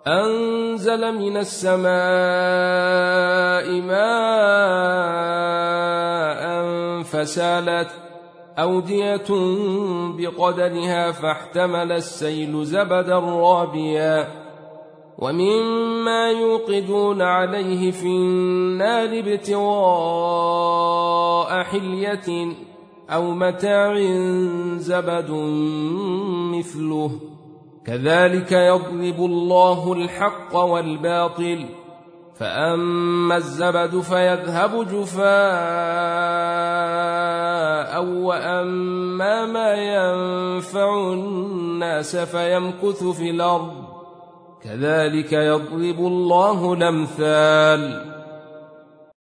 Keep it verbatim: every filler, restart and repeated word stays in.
أنزل من السماء ماء فسالت أودية بقدرها فاحتمل السيل زبدا رابيا ومما يوقدون عليه في النار ابتغاء حلية أو متاع زبد مثله كذلك يضرب الله الحق والباطل فأما الزبد فيذهب جفاء وأما ما ينفع الناس فيمكث في الأرض كذلك يضرب الله الأمثال